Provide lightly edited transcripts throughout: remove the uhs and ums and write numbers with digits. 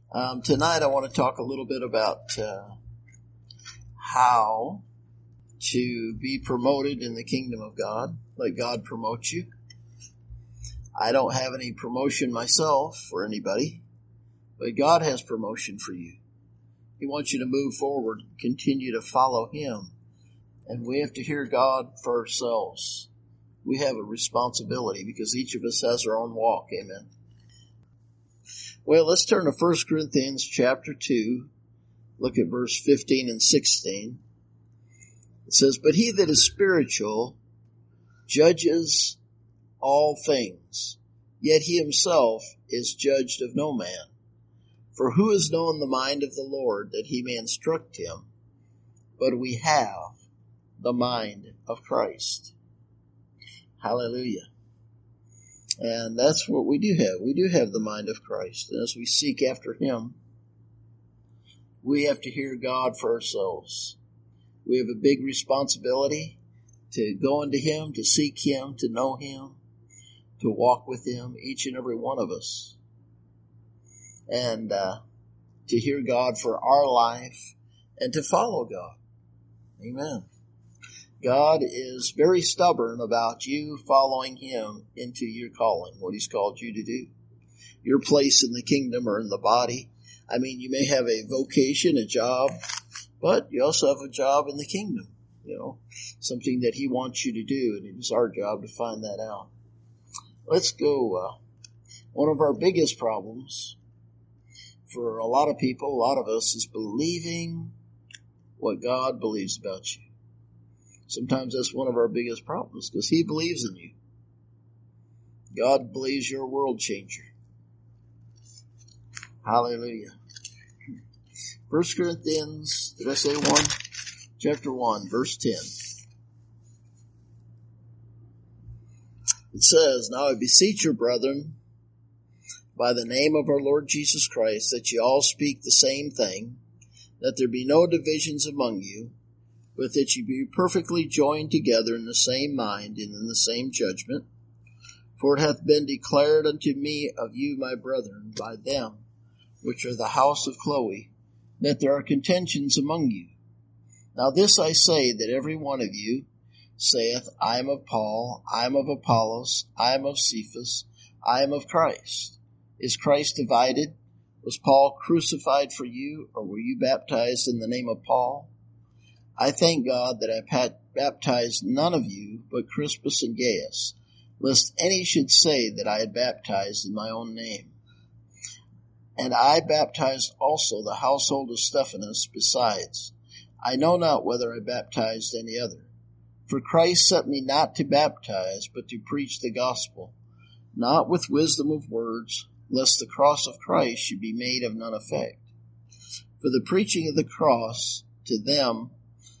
Tonight I want to talk a little bit about how to be promoted in the kingdom of God. Let God promote you. I don't have any promotion myself for anybody, but God has promotion for you. He wants you to move forward, continue to follow Him. And we have to hear God for ourselves. We have a responsibility because each of us has our own walk. Amen. Well, let's turn to 1 Corinthians chapter 2. Look at verse 15 and 16. It says, "But he that is spiritual judges all things, yet he himself is judged of no man. For who has known the mind of the Lord that he may instruct him? But we have the mind of Christ." Hallelujah. And that's what we do have. We do have the mind of Christ. And as we seek after Him, we have to hear God for ourselves. We have a big responsibility to go into Him, to seek Him, to know Him, to walk with Him, each and every one of us. And to hear God for our life and to follow God. Amen. God is very stubborn about you following Him into your calling, what He's called you to do. Your place in the kingdom or in the body. I mean, you may have a vocation, a job, but you also have a job in the kingdom, something that He wants you to do, and it is our job to find that out. Let's go. One of our biggest problems for a lot of people, a lot of us, is believing what God believes about you. Sometimes that's one of our biggest problems because He believes in you. God believes you're a world changer. Hallelujah. 1 Corinthians, did I say 1? Chapter 1, verse 10. It says, "Now I beseech you, brethren, by the name of our Lord Jesus Christ, that ye all speak the same thing, that there be no divisions among you, but that ye be perfectly joined together in the same mind and in the same judgment. For it hath been declared unto me of you, my brethren, by them which are the house of Chloe, that there are contentions among you. Now this I say, that every one of you saith, I am of Paul, I am of Apollos, I am of Cephas, I am of Christ. Is Christ divided? Was Paul crucified for you, or were you baptized in the name of Paul? I thank God that I have baptized none of you but Crispus and Gaius, lest any should say that I had baptized in my own name. And I baptized also the household of Stephanas besides. I know not whether I baptized any other. For Christ sent me not to baptize, but to preach the gospel, not with wisdom of words, lest the cross of Christ should be made of none effect. For the preaching of the cross to them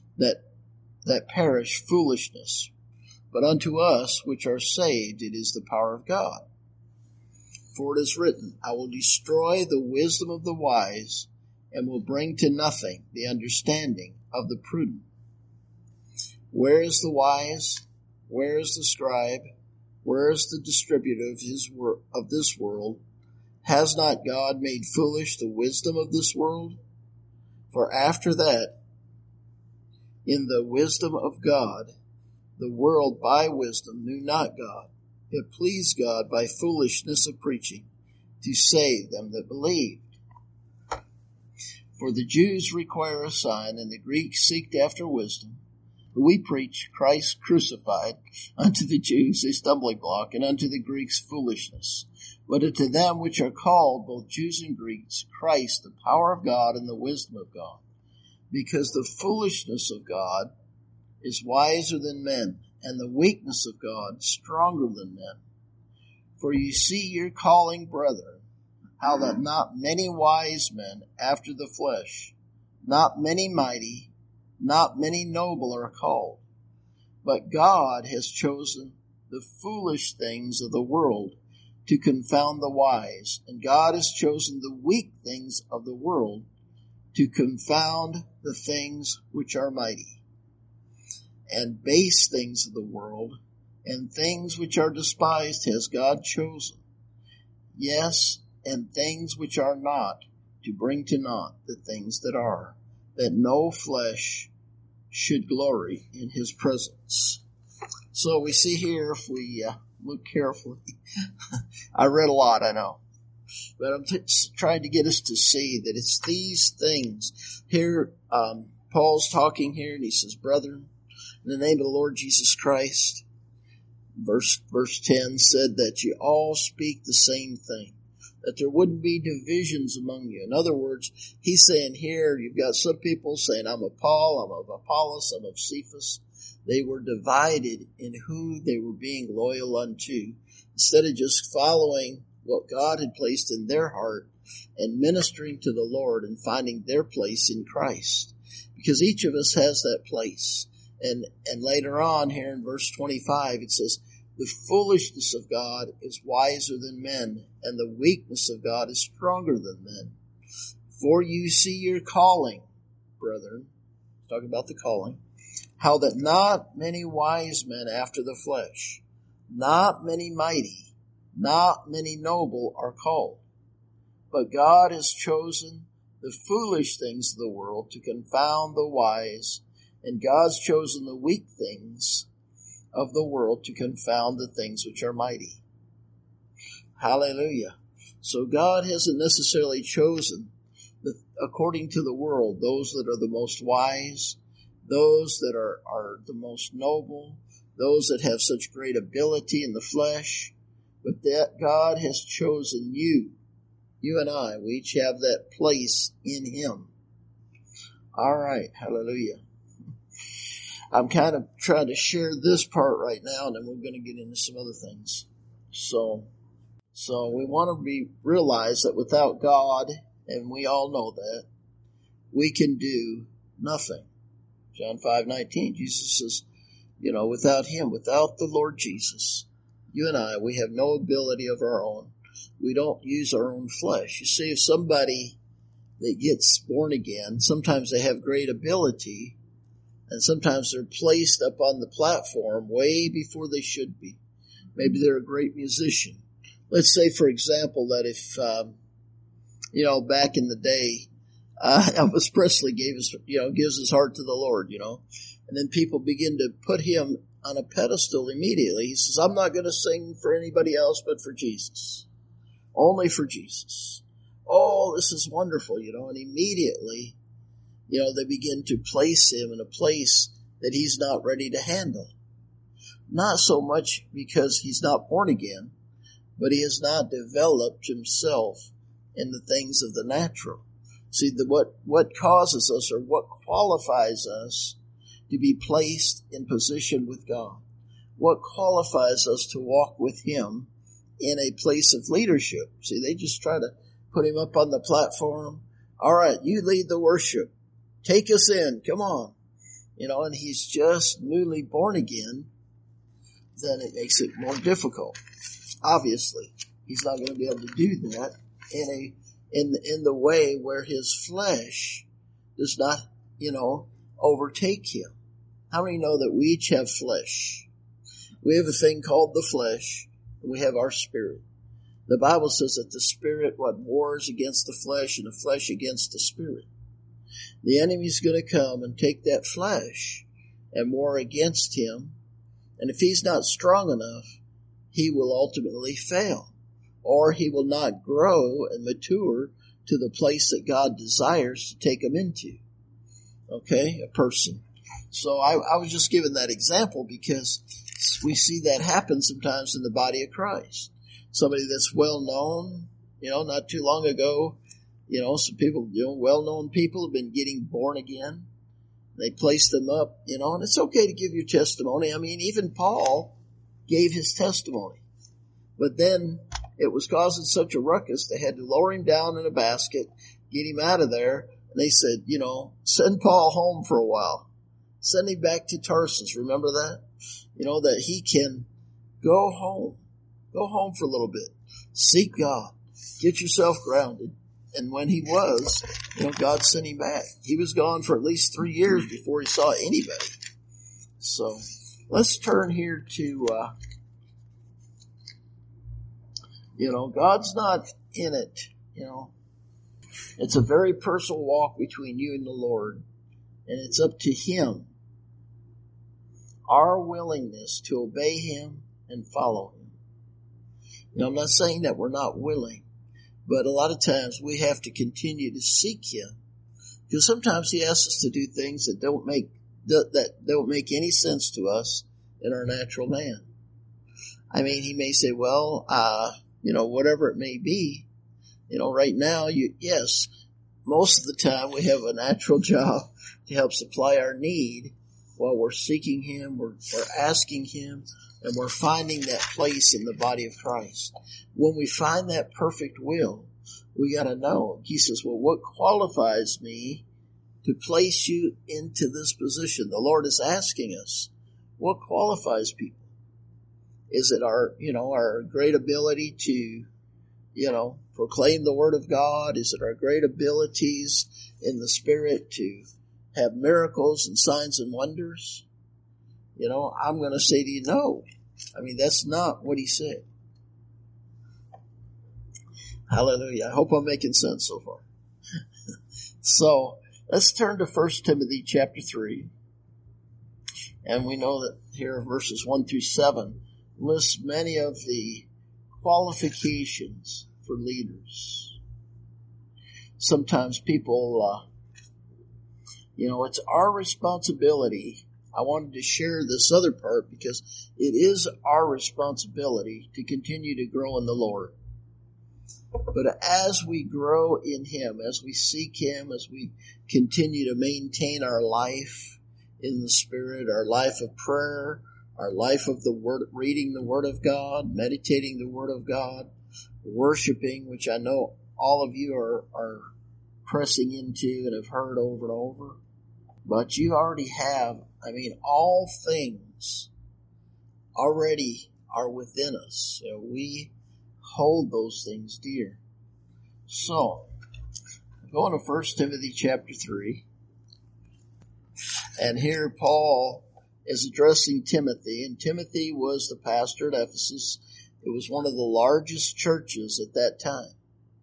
that perish foolishness, but unto us which are saved it is the power of God. For it is written, I will destroy the wisdom of the wise, and will bring to nothing the understanding of the prudent. Where is the wise? Where is the scribe? Where is the distributor of this world? Has not God made foolish the wisdom of this world? For after that, in the wisdom of God, the world by wisdom knew not God. It pleased God by foolishness of preaching to save them that believed. For the Jews require a sign, and the Greeks seek after wisdom. But we preach Christ crucified, unto the Jews a stumbling block, and unto the Greeks foolishness. But unto them which are called, both Jews and Greeks, Christ the power of God and the wisdom of God. Because the foolishness of God is wiser than men, and the weakness of God stronger than men. For you see your calling, brethren, how that not many wise men after the flesh, not many mighty, not many noble are called. But God has chosen the foolish things of the world to confound the wise, and God has chosen the weak things of the world to confound the things which are mighty, and base things of the world, and things which are despised has God chosen, yes, and things which are not, to bring to naught the things that are, that no flesh should glory in his presence. So we see here, if we look carefully, I read a lot, I know, but I'm trying to get us to see that it's these things. Here, Paul's talking here, and he says, brethren, in the name of the Lord Jesus Christ, verse 10 said that you all speak the same thing, that there wouldn't be divisions among you. In other words, he's saying here, you've got some people saying, I'm of Paul, I'm of Apollos, I'm of Cephas. They were divided in who they were being loyal unto, instead of just following what God had placed in their heart and ministering to the Lord and finding their place in Christ. Because each of us has that place. And later on here in verse 25, it says, the foolishness of God is wiser than men, and the weakness of God is stronger than men. For you see your calling, brethren, talking about the calling, how that not many wise men after the flesh, not many mighty, not many noble are called. But God has chosen the foolish things of the world to confound the wise, and God's chosen the weak things of the world to confound the things which are mighty. Hallelujah. So God hasn't necessarily chosen, according to the world, those that are the most wise, those that are the most noble, those that have such great ability in the flesh, but that God has chosen you and I. We each have that place in Him. All right. Hallelujah. I'm kind of trying to share this part right now, and then we're going to get into some other things. So we want to realize that without God, and we all know that, we can do nothing. John 5:19, Jesus says, without Him, without the Lord Jesus, you and I, we have no ability of our own. We don't use our own flesh. You see, if somebody that gets born again, sometimes they have great ability, and sometimes they're placed up on the platform way before they should be. Maybe they're a great musician. Let's say, for example, that if, back in the day, Elvis Presley gives his heart to the Lord, and then people begin to put him on a pedestal immediately. He says, I'm not going to sing for anybody else but for Jesus. Only for Jesus. Oh, this is wonderful, and immediately, they begin to place him in a place that he's not ready to handle. Not so much because he's not born again, but he has not developed himself in the things of the natural. See, what causes us, or what qualifies us to be placed in position with God? What qualifies us to walk with Him in a place of leadership? See, they just try to put him up on the platform. All right, you lead the worship. Take us in. Come on. And he's just newly born again. Then it makes it more difficult. Obviously, he's not going to be able to do that in the way where his flesh does not, overtake him. How many know that we each have flesh? We have a thing called the flesh, and we have our spirit. The Bible says that the spirit, wars against the flesh, and the flesh against the spirit. The enemy's going to come and take that flesh and war against him. And if he's not strong enough, he will ultimately fail. Or he will not grow and mature to the place that God desires to take him into. Okay, a person. So I was just giving that example because we see that happen sometimes in the body of Christ. Somebody that's well known, not too long ago, some people, well-known people have been getting born again. They place them up, and it's okay to give your testimony. I mean, even Paul gave his testimony. But then it was causing such a ruckus, they had to lower him down in a basket, get him out of there, and they said, send Paul home for a while. Send him back to Tarsus. Remember that? That he can go home. Go home for a little bit. Seek God. Get yourself grounded. And when he was, God sent him back. He was gone for at least 3 years before he saw anybody. So let's turn here to, God's not in it, It's a very personal walk between you and the Lord, and it's up to Him, our willingness to obey Him and follow Him. Now, I'm not saying that we're not willing, but a lot of times we have to continue to seek Him, because sometimes He asks us to do things that don't make any sense to us in our natural man. I mean, He may say, well, whatever it may be, right now, yes, most of the time we have a natural job to help supply our need while we're seeking Him, we're asking Him, and we're finding that place in the body of Christ. When we find that perfect will, we got to know. He says, well, what qualifies me to place you into this position? The Lord is asking us, what qualifies people? Is it our great ability to, proclaim the Word of God? Is it our great abilities in the Spirit to have miracles and signs and wonders? I'm going to say to you, no. I mean, that's not what He said. Hallelujah. I hope I'm making sense so far. So, let's turn to 1 Timothy chapter 3. And we know that here verses 1 through 7 lists many of the qualifications for leaders. Sometimes people, it's our responsibility. I wanted to share this other part because it is our responsibility to continue to grow in the Lord. But as we grow in Him, as we seek Him, as we continue to maintain our life in the Spirit, our life of prayer, our life of the Word, reading the Word of God, meditating the Word of God, worshiping, which I know all of you are pressing into and have heard over and over. But you already have, all things already are within us. We hold those things dear. So, going to 1 Timothy chapter 3. And here Paul is addressing Timothy. And Timothy was the pastor at Ephesus. It was one of the largest churches at that time.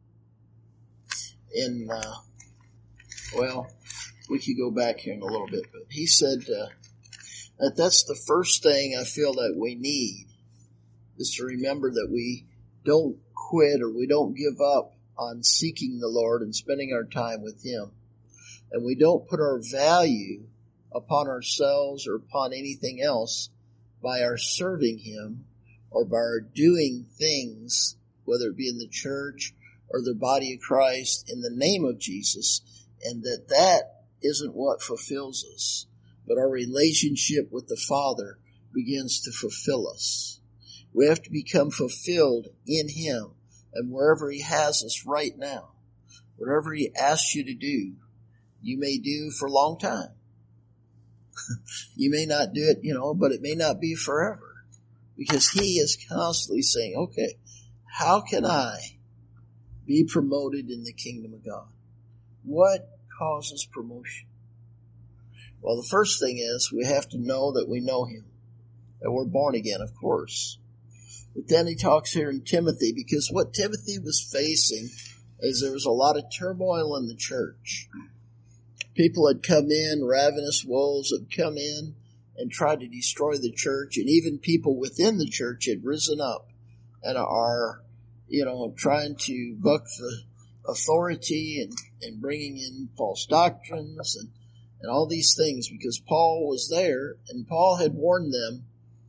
We could go back here in a little bit. But he said that's the first thing I feel that we need, is to remember that we don't quit or we don't give up on seeking the Lord and spending our time with Him. And we don't put our value upon ourselves or upon anything else by our serving Him or by our doing things, whether it be in the church or the body of Christ, in the name of Jesus, and that isn't what fulfills us, but our relationship with the Father begins to fulfill us. We have to become fulfilled in Him, and wherever He has us right now, whatever He asks you to do, you may do for a long time. You may not do it, but it may not be forever, because He is constantly saying, okay, how can I be promoted in the kingdom of God? What causes promotion? Well, the first thing is we have to know that we know Him, that we're born again, of course. But then he talks here in Timothy, because what Timothy was facing is there was a lot of turmoil in the church. People had come in, ravenous wolves had come in and tried to destroy the church, and even people within the church had risen up and are, trying to buck the authority and bringing in false doctrines and all these things, because Paul was there and Paul had warned them,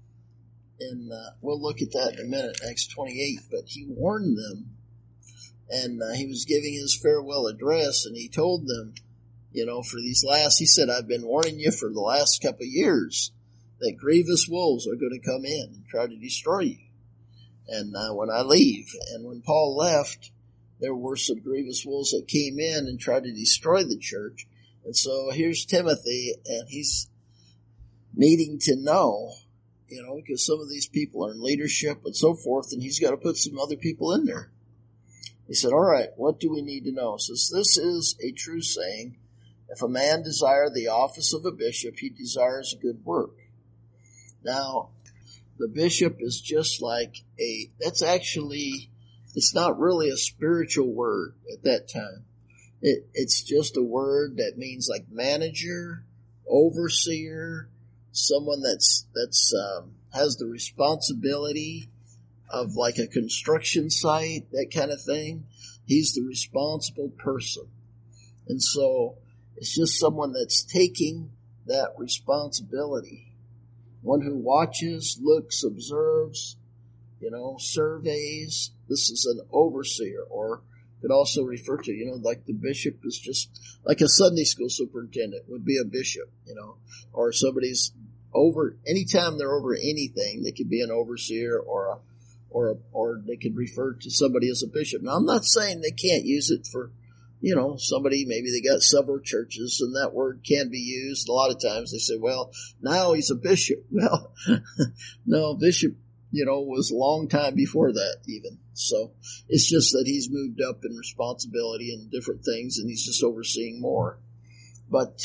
and we'll look at that in a minute, Acts 28, but he warned them, and he was giving his farewell address, and he told them, he said, I've been warning you for the last couple of years that grievous wolves are going to come in and try to destroy you. And when I leave, and when Paul left, there were some grievous wolves that came in and tried to destroy the church. And so here's Timothy, and he's needing to know, because some of these people are in leadership and so forth, and he's got to put some other people in there. He said, all right, what do we need to know? He says, this is a true saying. If a man desire the office of a bishop, he desires a good work. Now, the bishop is just like it's not really a spiritual word at that time. It's just a word that means like manager, overseer, someone that's has the responsibility of like a construction site, that kind of thing. He's the responsible person. And so it's just someone that's taking that responsibility. One who watches, looks, observes, surveys. This is an overseer, or could also refer to, like the bishop is just like a Sunday school superintendent would be a bishop, or somebody's over, anytime they're over anything, they could be an overseer or they could refer to somebody as a bishop. Now, I'm not saying they can't use it for, somebody, maybe they got several churches and that word can be used. A lot of times they say, well, now he's a bishop. Well, no, bishop, was a long time before that even. So it's just that he's moved up in responsibility and different things, and he's just overseeing more. But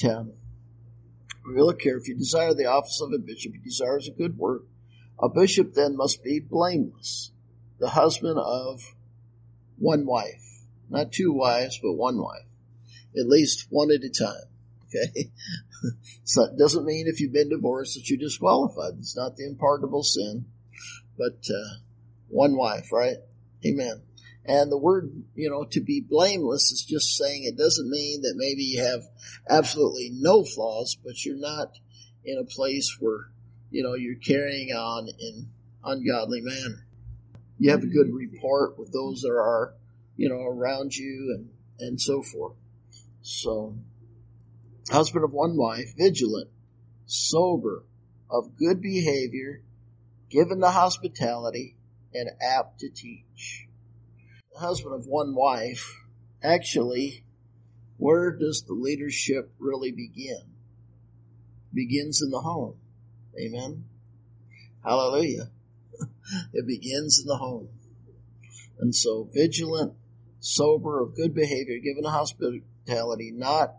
we look here, if you desire the office of a bishop, he desires a good work. A bishop then must be blameless, the husband of one wife. Not two wives, but one wife. At least one at a time. Okay? So it doesn't mean if you've been divorced that you're disqualified. It's not the unpardonable sin. But one wife, right? Amen. And the word, to be blameless is just saying it doesn't mean that maybe you have absolutely no flaws, but you're not in a place where, you're carrying on in ungodly manner. You have a good rapport with those that are, around you and so forth. So, husband of one wife, vigilant, sober, of good behavior, given to hospitality, and apt to teach. The husband of one wife, actually, where does the leadership really begin? It begins in the home. Amen. Hallelujah. It begins in the home. And so, vigilant, sober, of good behavior, given to hospitality, not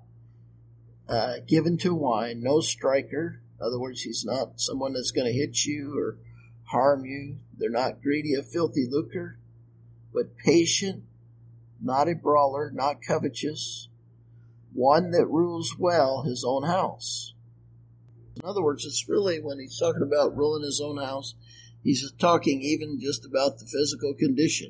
given to wine, no striker. In other words, he's not someone that's going to hit you or harm you. They're not greedy of filthy lucre, but patient, not a brawler, not covetous, one that rules well his own house. In other words, it's really, when he's talking about ruling his own house, he's talking even just about the physical condition.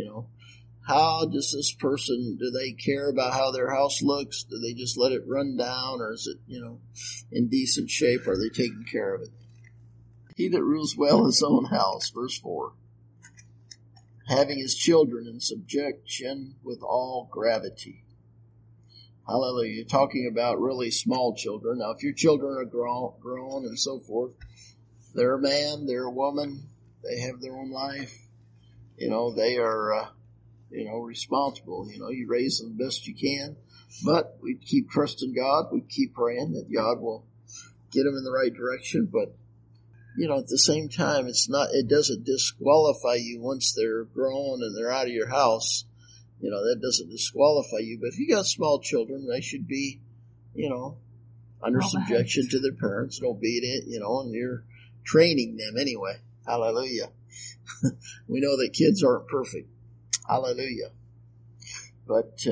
How does this person, do they care about how their house looks? Do they just let it run down, or is it, in decent shape? Are they taking care of it? He that rules well his own house, verse 4, having his children in subjection with all gravity. Hallelujah. You're talking about really small children. Now, if your children are grown and so forth, they're a man, they're a woman, they have their own life, they are, responsible. You raise them the best you can, but we keep trusting God. We keep praying that God will get them in the right direction. But, at the same time, it doesn't disqualify you once they're grown and they're out of your house. That doesn't disqualify you. But if you got small children, they should be, under subjection to their parents. Don't beat it, and you're training them anyway. Hallelujah. We know that kids aren't perfect. Hallelujah. But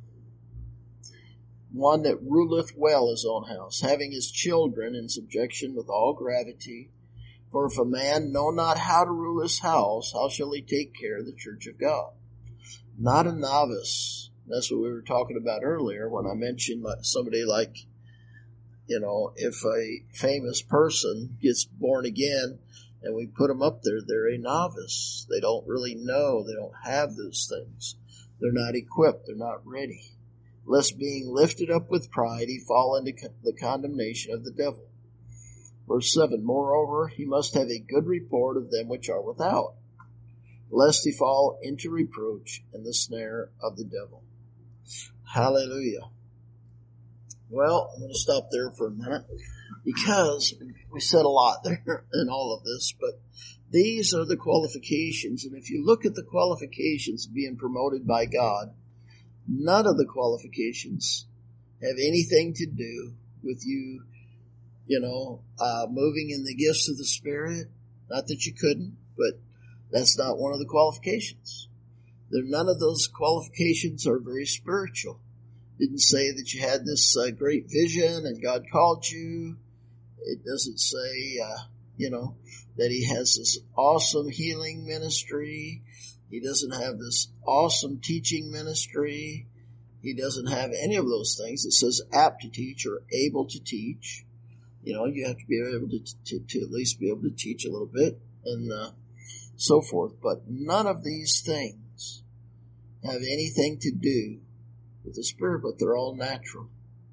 one that ruleth well his own house, having his children in subjection with all gravity. For if a man know not how to rule his house, how shall he take care of the church of God? Not a novice. That's what we were talking about earlier when I mentioned somebody like, if a famous person gets born again and we put them up there, they're a novice. They don't really know. They don't have those things. They're not equipped. They're not ready. Lest being lifted up with pride, he fall into the condemnation of the devil. Verse 7, moreover, he must have a good report of them which are without, lest he fall into reproach and the snare of the devil. Hallelujah. Well, I'm going to stop there for a minute because we said a lot there in all of this, but these are the qualifications. And if you look at the qualifications being promoted by God, none of the qualifications have anything to do with you, moving in the gifts of the Spirit. Not that you couldn't, but that's not one of the qualifications. None of those qualifications are very spiritual. Didn't say that you had this great vision and God called you. It doesn't say, that he has this awesome healing ministry. He doesn't have this awesome teaching ministry. He doesn't have any of those things. It says apt to teach or able to teach. You have to be able to at least be able to teach a little bit and so forth. But none of these things have anything to do with the Spirit, but they're all natural.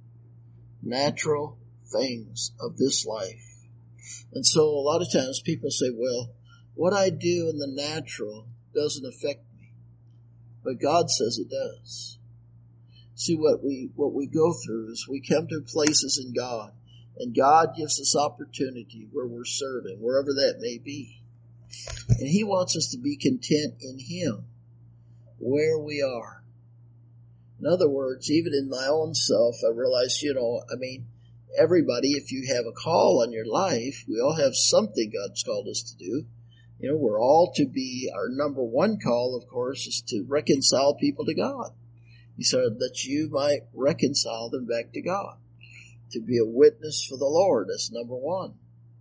Natural things of this life. And so a lot of times people say, well, what I do in the natural doesn't affect me. But God says it does. See, what we go through is we come to places in God, and God gives us opportunity where we're serving, wherever that may be. And he wants us to be content in him, where we are. In other words, even in my own self, I realized, everybody, if you have a call on your life, we all have something God's called us to do. We're all to be, our number one call, of course, is to reconcile people to God. He said that you might reconcile them back to God. To be a witness for the Lord, that's number one.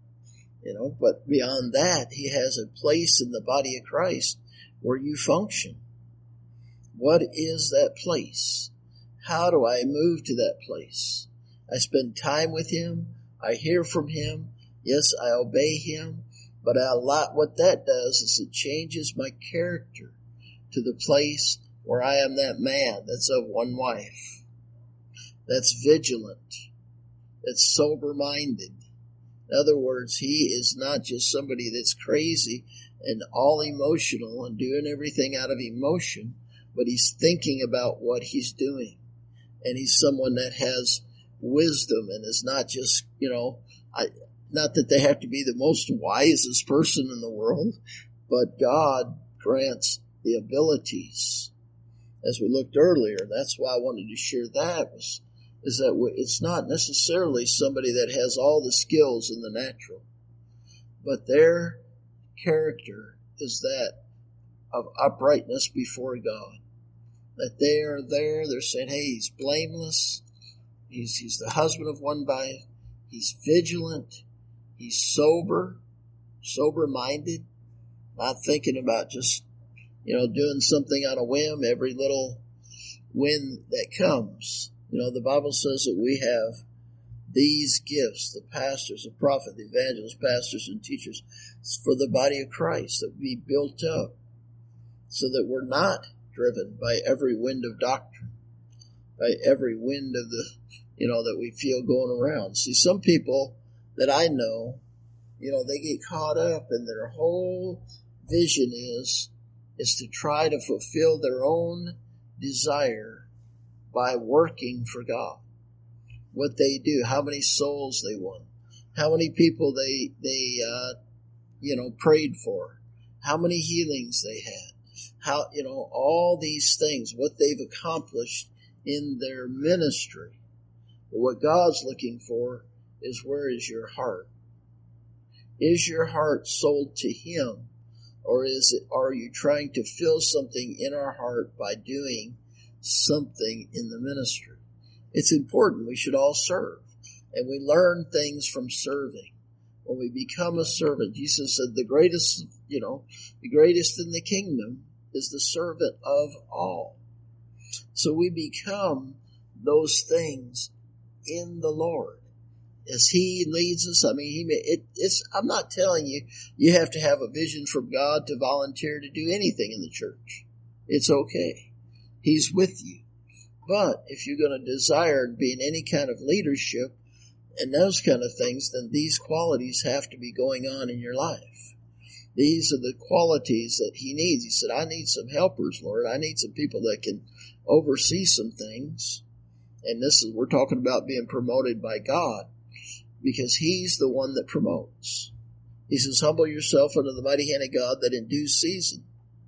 But beyond that, he has a place in the body of Christ where you function. What is that place? How do I move to that place? I spend time with him. I hear from him. Yes, I obey him. But what that does is it changes my character to the place where I am that man that's of one wife, that's vigilant, that's sober-minded. In other words, he is not just somebody that's crazy and all emotional and doing everything out of emotion, but he's thinking about what he's doing. And he's someone that has wisdom and is not just, not that they have to be the most wisest person in the world, but God grants the abilities. As we looked earlier, that's why I wanted to share that, is that it's not necessarily somebody that has all the skills in the natural, but their character is that of uprightness before God. That they are there, they're saying, hey, he's blameless, he's the husband of one wife, he's vigilant, he's sober-minded, not thinking about just, doing something on a whim, every little wind that comes. The Bible says that we have these gifts, the pastors, the prophet, the evangelists, pastors, and teachers, for the body of Christ, that we built up so that we're not driven by every wind of doctrine, by every wind of the, that we feel going around. See, some people that I know, they get caught up and their whole vision is to try to fulfill their own desire by working for God. What they do, how many souls they won, how many people they prayed for, how many healings they had, how, all these things, what they've accomplished in their ministry. But what God's looking for is, where is your heart? Is your heart sold to him? Or are you trying to fill something in our heart by doing something in the ministry? It's important. We should all serve. And we learn things from serving. When we become a servant, Jesus said the greatest in the kingdom is the servant of all. So we become those things in the Lord as he leads us. I'm not telling you, you have to have a vision from God to volunteer to do anything in the church. It's okay. He's with you. But if you're going to desire to be in any kind of leadership and those kind of things, then these qualities have to be going on in your life. These are the qualities that he needs. He said, I need some helpers, Lord. I need some people that can oversee some things. And we're talking about being promoted by God, because he's the one that promotes. He says, humble yourself under the mighty hand of God, that in due season,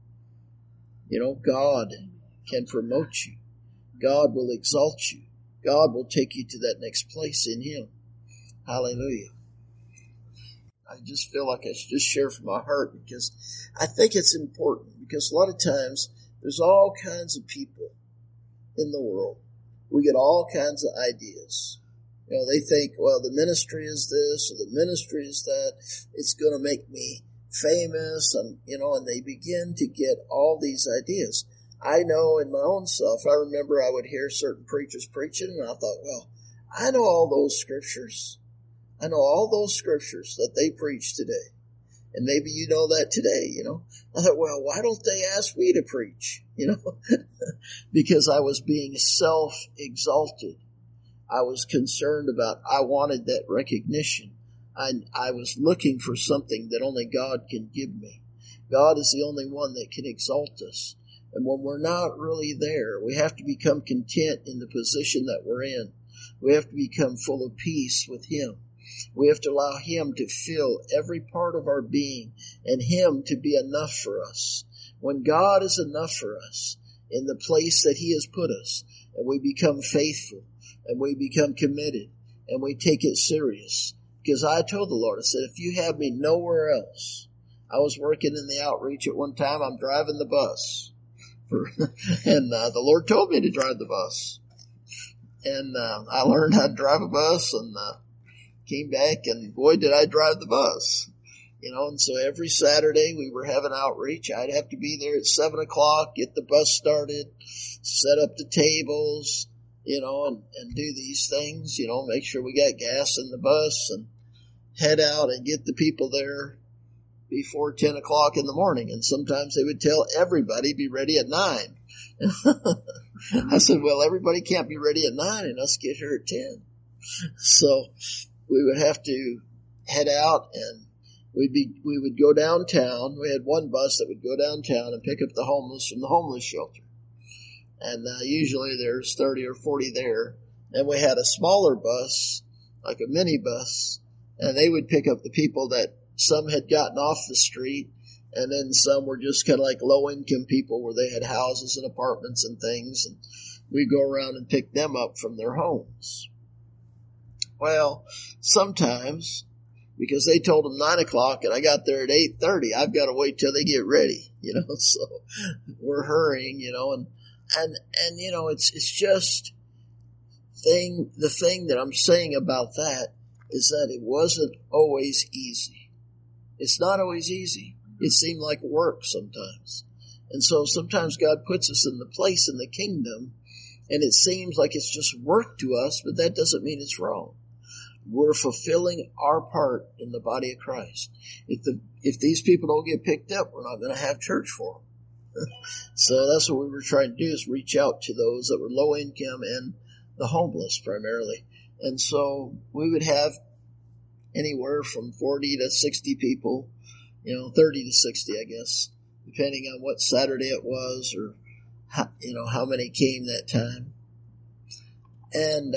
God can promote you. God will exalt you. God will take you to that next place in him. Hallelujah. I just feel like I should just share from my heart, because I think it's important, because a lot of times there's all kinds of people in the world. we get all kinds of ideas. You know, they think, well, the ministry is this or the ministry is that. It's going to make me famous, and, you know, and they begin to get all these ideas. I know in my own self, I remember I would hear certain preachers preaching, and I thought, well, I know all those scriptures. I know all those scriptures that they preach today. And maybe you know that today, you know. I thought, well, why don't they ask me to preach, you know? Because I was being self-exalted. I was concerned about, I wanted that recognition. I was looking for something that only God can give me. God is the only one that can exalt us. And when we're not really there, we have to become content in the position that we're in. We have to become full of peace with Him. We have to allow Him to fill every part of our being and Him to be enough for us. When God is enough for us in the place that He has put us, and we become faithful, and we become committed, and we take it serious. Because I told the Lord, I said, if you have me nowhere else, I was working in the outreach at one time, I'm driving the bus. And the Lord told me to drive the bus. And I learned how to drive a bus, and came back, and boy, did I drive the bus. You know, and so every Saturday we were having outreach. I'd have to be there at 7 o'clock, get the bus started, set up the tables, you know, and do these things, you know, make sure we got gas in the bus, and head out and get the people there before 10 o'clock in the morning. And sometimes they would tell everybody be ready at 9. I said, well, everybody can't be ready at 9 and us get here at 10. So we would have to head out, and we would go downtown. We had one bus that would go downtown and pick up the homeless from the homeless shelter. And usually there's 30 or 40 there. And we had a smaller bus, like a minibus, and they would pick up the people that some had gotten off the street, and then some were just kind of like low-income people where they had houses and apartments and things, and we'd go around and pick them up from their homes. Well, sometimes, because they told them 9 o'clock and I got there at 8:30, I've got to wait till they get ready, you know, so we're hurrying, you know, and you know, it's just the thing that I'm saying about that is that it wasn't always easy. It's not always easy. It seemed like work sometimes. And so sometimes God puts us in the place in the kingdom, and it seems like it's just work to us, but that doesn't mean it's wrong. We're fulfilling our part in the body of Christ. If these people don't get picked up, we're not going to have church for them. So that's what we were trying to do, is reach out to those that were low income and the homeless primarily. And so we would have anywhere from 40 to 60 people, you know, 30 to 60, I guess, depending on what Saturday it was, or how, you know, how many came that time. And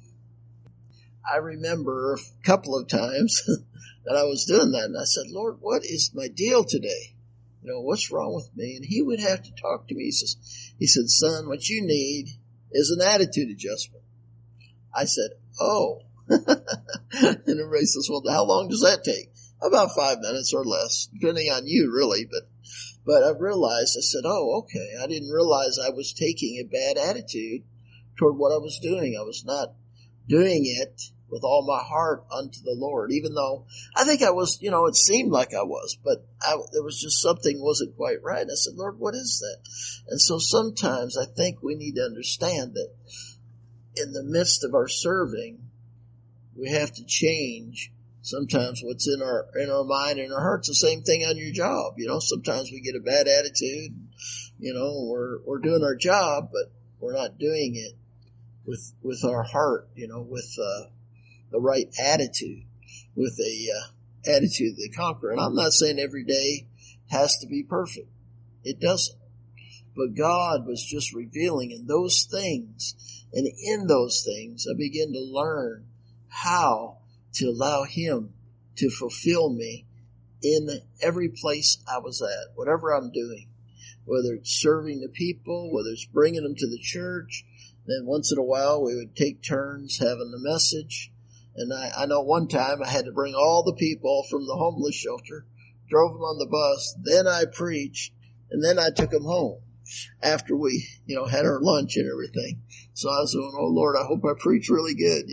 I remember a couple of times that I was doing that, and I said, Lord, what is my deal today? You know, what's wrong with me? And He would have to talk to me. He said, son, what you need is an attitude adjustment. I said, oh. And everybody says, well, how long does that take? About 5 minutes or less, depending on you, really. But I realized, I said, oh, okay. I didn't realize I was taking a bad attitude toward what I was doing. I was not doing it with all my heart unto the Lord, even though I think I was, you know, it seemed like I was, but there was just something wasn't quite right. I said, Lord, what is that? And so sometimes I think we need to understand that in the midst of our serving, we have to change sometimes what's in our mind and our hearts. The same thing on your job. You know, sometimes we get a bad attitude. You know, we're doing our job, but we're not doing it with our heart. You know, with the right attitude, with a attitude of the conqueror. And I'm not saying every day has to be perfect. It doesn't. But God was just revealing in those things, and in those things I began to learn how to allow Him to fulfill me in every place I was at, whatever I'm doing, whether it's serving the people, whether it's bringing them to the church. Then once in a while we would take turns having the message. And I know one time I had to bring all the people from the homeless shelter, drove them on the bus, then I preached, and then I took them home. after we, had our lunch and everything. So I was going, oh Lord, I hope I preach really good,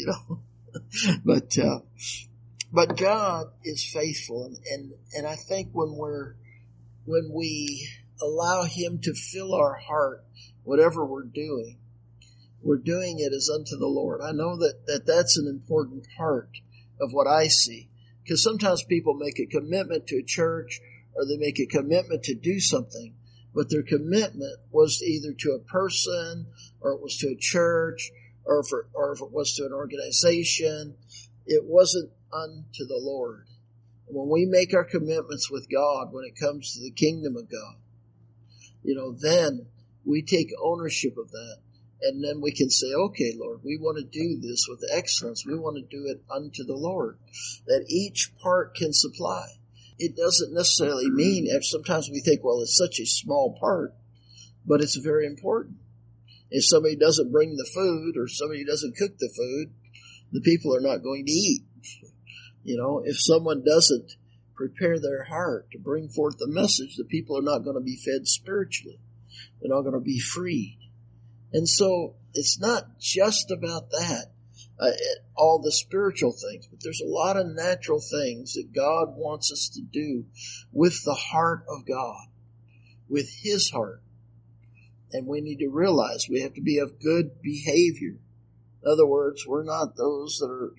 But God is faithful, and I think when we allow Him to fill our heart, whatever we're doing it as unto the Lord. I know that's an important part of what I see, because sometimes people make a commitment to a church or they make a commitment to do something, but their commitment was either to a person or it was to a church or if it was to an organization. It wasn't unto the Lord. When we make our commitments with God, when it comes to the kingdom of God, then we take ownership of that. And then we can say, okay, Lord, we want to do this with excellence. We want to do it unto the Lord, that each part can supply. It doesn't necessarily mean, sometimes we think, well, it's such a small part, but it's very important. If somebody doesn't bring the food or somebody doesn't cook the food, the people are not going to eat. If someone doesn't prepare their heart to bring forth the message, the people are not going to be fed spiritually. They're not going to be freed. And so it's not just about that, all the spiritual things, but there's a lot of natural things that God wants us to do with the heart of God, with His heart. And we need to realize we have to be of good behavior. In other words, we're not those that are,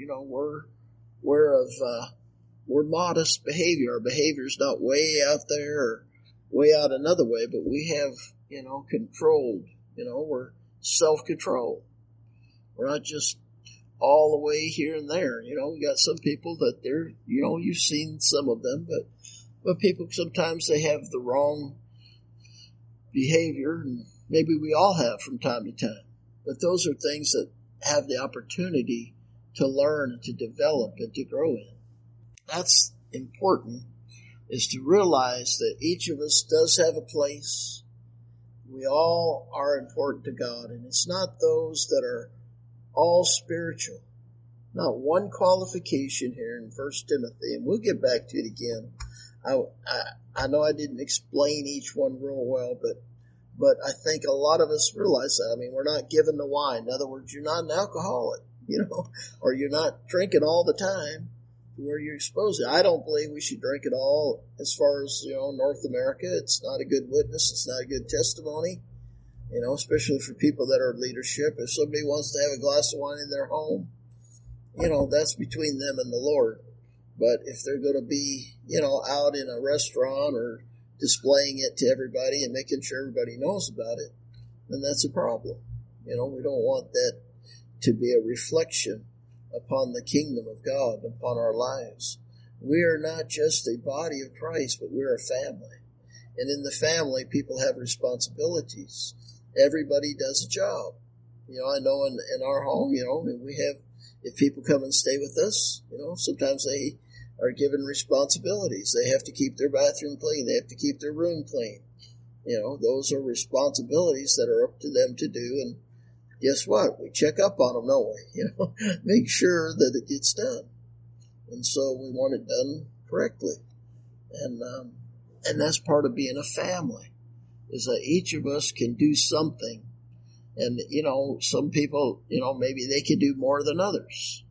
we're modest behavior. Our behavior is not way out there or way out another way, but we have, controlled, we're self-controlled. We're not just all the way here and there. We got some people that they're, you've seen some of them, but people sometimes they have the wrong behavior, and maybe we all have from time to time. But those are things that have the opportunity to learn and to develop and to grow in. That's important, is to realize that each of us does have a place. We all are important to God, and it's not those that are all spiritual. Not one qualification here in 1 Timothy, and we'll get back to it again. I know I didn't explain each one real well, but I think a lot of us realize that. We're not given the wine. In other words, you're not an alcoholic, or you're not drinking all the time where you're exposed. I don't believe we should drink it all as far as, North America. It's not a good witness. It's not a good testimony, especially for people that are in leadership. If somebody wants to have a glass of wine in their home, that's between them and the Lord. But if they're going to be, out in a restaurant or displaying it to everybody and making sure everybody knows about it, then that's a problem. We don't want that to be a reflection upon the kingdom of God, upon our lives. We are not just a body of Christ, but we're a family. And in the family, people have responsibilities. Everybody does a job. I know in our home, we have, if people come and stay with us, sometimes they are given responsibilities. They have to keep their bathroom clean. They have to keep their room clean. Those are responsibilities that are up to them to do. And guess what? We check up on them, don't we? Make sure that it gets done. And so we want it done correctly. And that's part of being a family, is that each of us can do something. And, some people, maybe they can do more than others,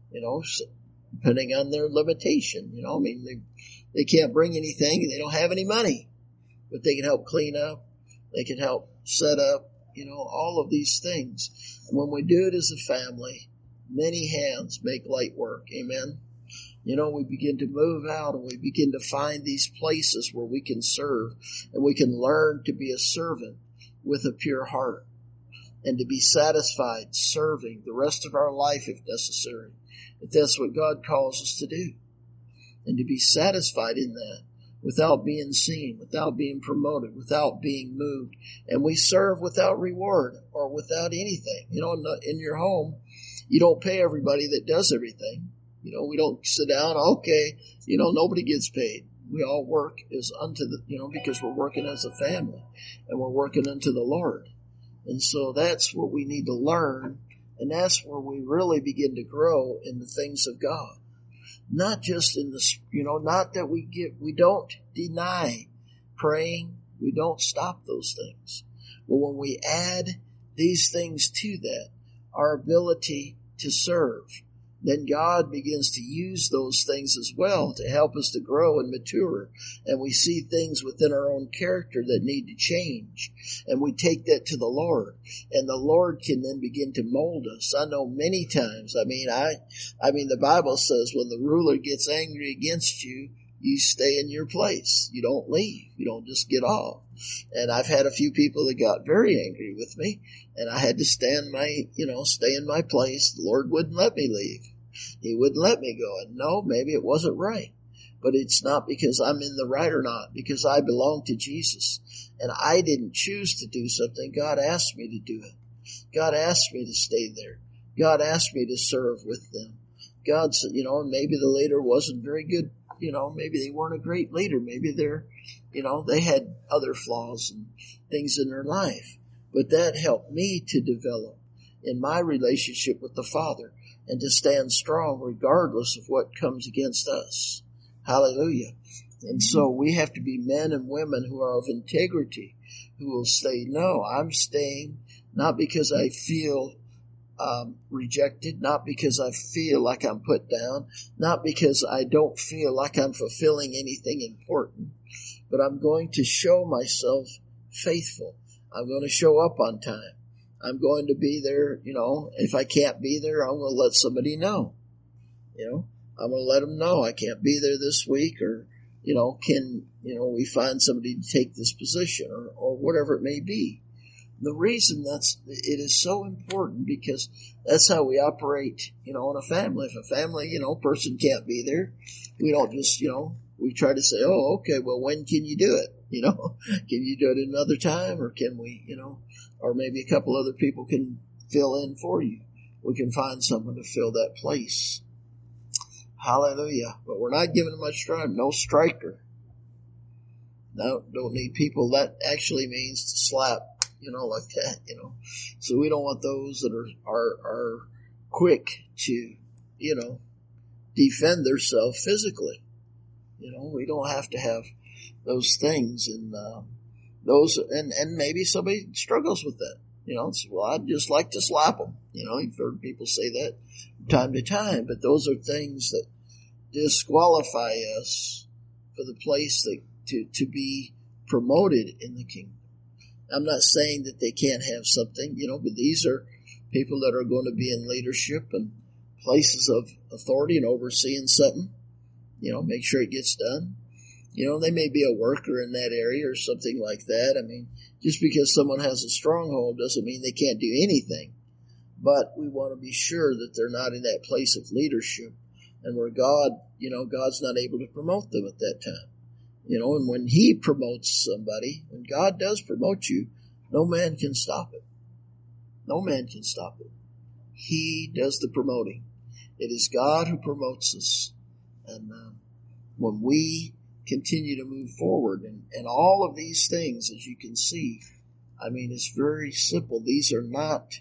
depending on their limitation. They can't bring anything. They don't have any money, but they can help clean up. They can help set up, all of these things. And when we do it as a family, many hands make light work. Amen. We begin to move out and we begin to find these places where we can serve and we can learn to be a servant with a pure heart and to be satisfied serving the rest of our life if necessary, if that's what God calls us to do, and to be satisfied in that without being seen, without being promoted, without being moved. And we serve without reward or without anything. In your home, you don't pay everybody that does everything. We don't sit down, okay, nobody gets paid. We all work as unto because we're working as a family and we're working unto the Lord. And so that's what we need to learn. And that's where we really begin to grow in the things of God. Not just in the, not that we don't deny praying. We don't stop those things. But when we add these things to that, our ability to serve, then God begins to use those things as well to help us to grow and mature. And we see things within our own character that need to change. And we take that to the Lord. And the Lord can then begin to mold us. I know many times, I mean, the Bible says when the ruler gets angry against you, you stay in your place. You don't leave. You don't just get off. And I've had a few people that got very angry with me, and I had to stay in my place. The Lord wouldn't let me leave. He wouldn't let me go. And no, maybe it wasn't right. But it's not because I'm in the right or not, because I belong to Jesus. And I didn't choose to do something. God asked me to do it. God asked me to stay there. God asked me to serve with them. God said, and maybe the leader wasn't very good. Maybe they weren't a great leader. Maybe they had other flaws and things in their life. But that helped me to develop in my relationship with the Father and to stand strong regardless of what comes against us. Hallelujah. And so we have to be men and women who are of integrity, who will say, no, I'm staying not because I feel rejected, not because I feel like I'm put down, not because I don't feel like I'm fulfilling anything important, but I'm going to show myself faithful. I'm going to show up on time. I'm going to be there, if I can't be there, I'm going to let somebody know. I'm going to let them know I can't be there this week, or, can we find somebody to take this position, or whatever it may be. The reason it is so important because that's how we operate, in a family. If a family, person can't be there, we don't just, we try to say, oh, okay, well, when can you do it? Can you do it another time, or can we, or maybe a couple other people can fill in for you. We can find someone to fill that place. Hallelujah. But we're not giving them much time. No striker. No, don't need people. That actually means to slap. Like that, So we don't want those that are quick to, defend themselves physically. We don't have to have those things, and and maybe somebody struggles with that. Well, I'd just like to slap them. You've heard people say that from time to time, but those are things that disqualify us for the place to be promoted in the kingdom. I'm not saying that they can't have something, but these are people that are going to be in leadership and places of authority and overseeing something, make sure it gets done. They may be a worker in that area or something like that. I mean, just because someone has a stronghold doesn't mean they can't do anything. But we want to be sure that they're not in that place of leadership and where God's not able to promote them at that time. And when He promotes somebody, when God does promote you, no man can stop it. No man can stop it. He does the promoting. It is God who promotes us. And when we continue to move forward, and all of these things, as you can see, I mean, it's very simple. These are not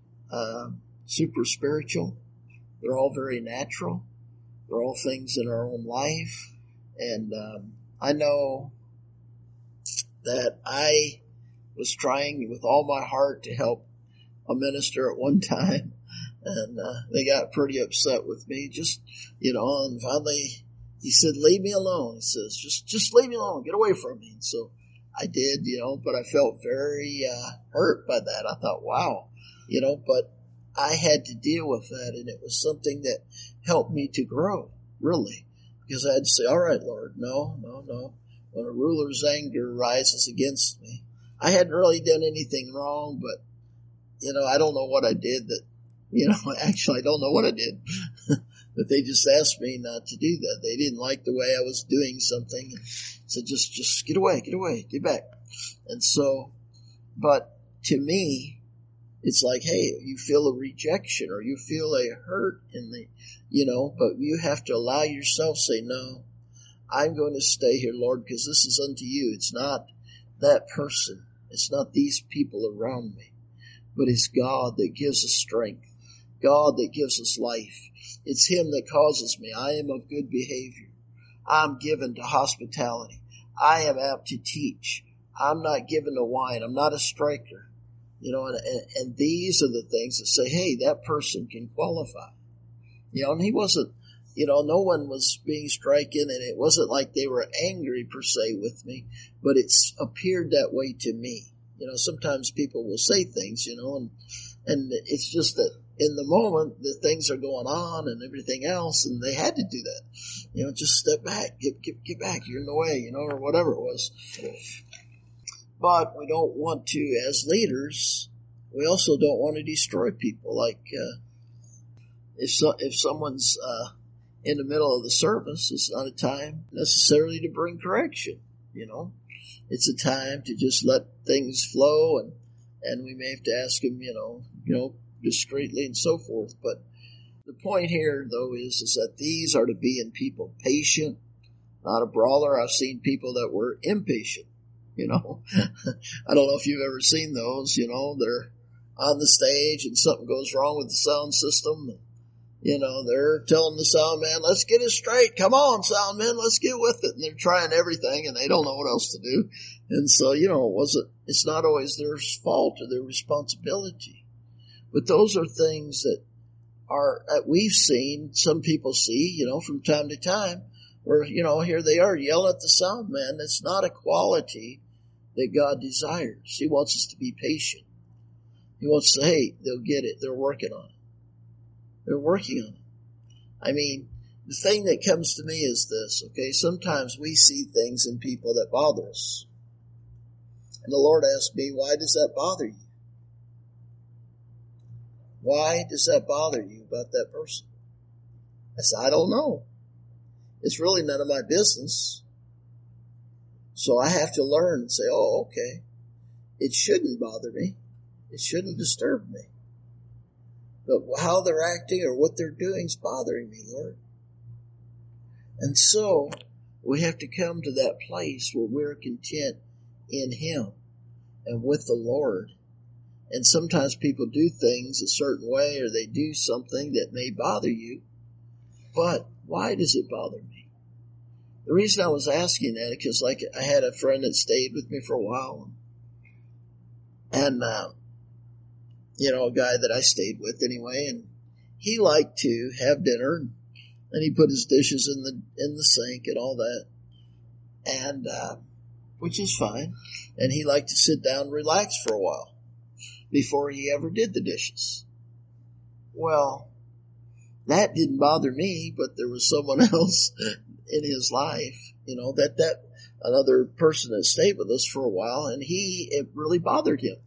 super spiritual. They're all very natural. They're all things in our own life. And I know that I was trying with all my heart to help a minister at one time, and they got pretty upset with me, and finally he said, leave me alone. He says, just leave me alone, get away from me. And so I did, but I felt very hurt by that. I thought, wow, but I had to deal with that, and it was something that helped me to grow, really. Because I had to say, all right, Lord, no. When a ruler's anger rises against me, I hadn't really done anything wrong, but, I don't know what I did actually I don't know what I did. But they just asked me not to do that. They didn't like the way I was doing something. So just get away, get back. And so, but to me, it's like, hey, you feel a rejection or you feel a hurt but you have to allow yourself say, no, I'm going to stay here, Lord, because this is unto you. It's not that person. It's not these people around me, but it's God that gives us strength. God that gives us life. It's Him that causes me. I am of good behavior. I'm given to hospitality. I am apt to teach. I'm not given to wine. I'm not a striker. And these are the things that say, hey, that person can qualify. And he wasn't, no one was being striking, and it wasn't like they were angry per se with me, but it's appeared that way to me. Sometimes people will say things, and it's just that in the moment the things are going on and everything else, and they had to do that. Just step back, get back, you're in the way, or whatever it was. But we don't want to, as leaders, we also don't want to destroy people. Like, if someone's, in the middle of the service, it's not a time necessarily to bring correction, It's a time to just let things flow, and we may have to ask them, discreetly and so forth. But the point here, though, is that these are to be in people patient, not a brawler. I've seen people that were impatient, I don't know if you've ever seen those, they're on the stage and something goes wrong with the sound system. They're telling the sound man, let's get it straight. Come on, sound man, let's get with it. And they're trying everything and they don't know what else to do. And so, it's not always their fault or their responsibility. But those are things that we've seen, some people see, from time to time, where, here they are yelling at the sound man. That's not a quality that God desires. He wants us to be patient. He wants to say, hey, they'll get it. They're working on it. They're working on it. I mean, the thing that comes to me is this, okay? Sometimes we see things in people that bother us. And the Lord asked me, why does that bother you? Why does that bother you about that person? I said, I don't know. It's really none of my business. So I have to learn and say, oh, okay. It shouldn't bother me. It shouldn't disturb me. But how they're acting or what they're doing is bothering me, Lord. And so we have to come to that place where we're content in Him and with the Lord. And sometimes people do things a certain way, or they do something that may bother you. But why does it bother me? The reason I was asking that is because, like, I had a friend that stayed with me for a while. And, a guy that I stayed with anyway, and he liked to have dinner, and he put his dishes in the sink and all that, and, which is fine. And he liked to sit down and relax for a while before he ever did the dishes. Well, that didn't bother me, but there was someone else in his life, that another person that stayed with us for a while, and it really bothered him.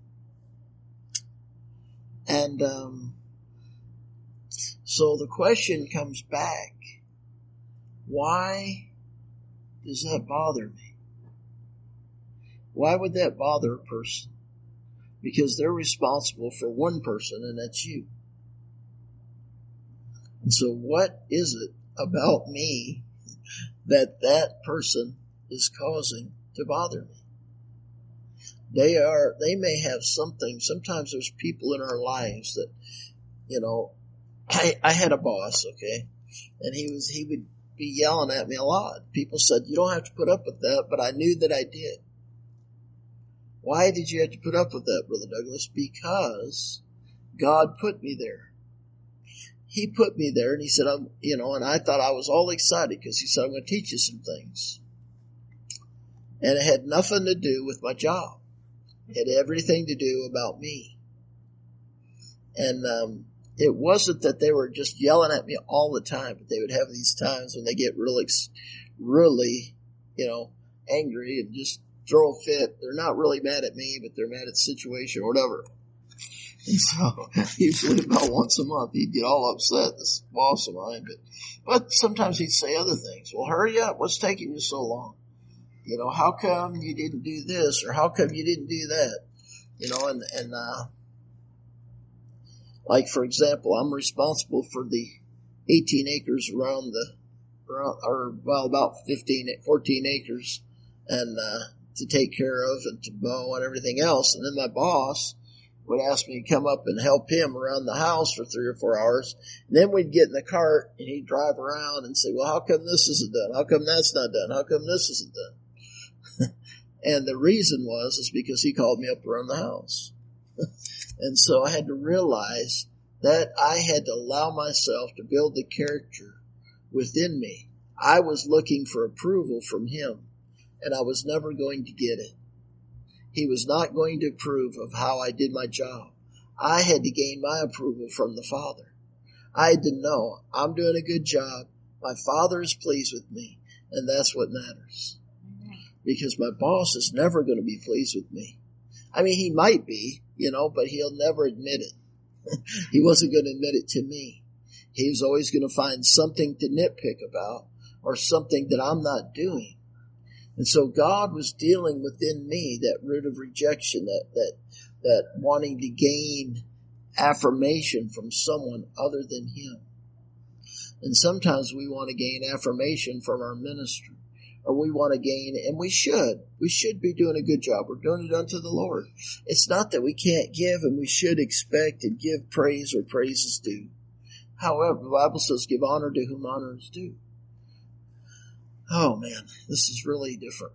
And so the question comes back, why does that bother me? Why would that bother a person? Because they're responsible for one person, and that's you. And so what is it about me that person is causing to bother me? They may have something. Sometimes there's people in our lives that, I had a boss, okay, and he would be yelling at me a lot. People said, you don't have to put up with that, but I knew that I did. Why did you have to put up with that, Brother Douglas? Because God put me there. He put me there, and he said, and I thought I was all excited because he said, I'm going to teach you some things. And it had nothing to do with my job. It had everything to do about me. And it wasn't that they were just yelling at me all the time, but they would have these times when they get really, angry and just throw a fit. They're not really mad at me, but they're mad at the situation or whatever. And so usually about once a month he'd get all upset, this boss of mine. But sometimes he'd say other things. Well, hurry up. What's taking you so long? How come you didn't do this, or how come you didn't do that? Like, for example, I'm responsible for the 18 acres around about 14 acres, and to take care of and to mow and everything else. And then my boss would ask me to come up and help him around the house for 3 or 4 hours. And then we'd get in the cart and he'd drive around and say, well, how come this isn't done? How come that's not done? How come this isn't done? And the reason is because he called me up around the house. And so I had to realize that I had to allow myself to build the character within me. I was looking for approval from him, and I was never going to get it. He was not going to approve of how I did my job. I had to gain my approval from the Father. I had to know I'm doing a good job. My Father is pleased with me, and that's what matters. Because my boss is never going to be pleased with me. I mean, he might be, but he'll never admit it. He wasn't going to admit it to me. He was always going to find something to nitpick about or something that I'm not doing. And so God was dealing within me that root of rejection, that wanting to gain affirmation from someone other than him. And sometimes we want to gain affirmation from our ministry, or we want to gain, and we should be doing a good job. We're doing it unto the Lord. It's not that we can't give, and we should expect and give praise where praise is due. However, the Bible says give honor to whom honor is due. Oh man, this is really different.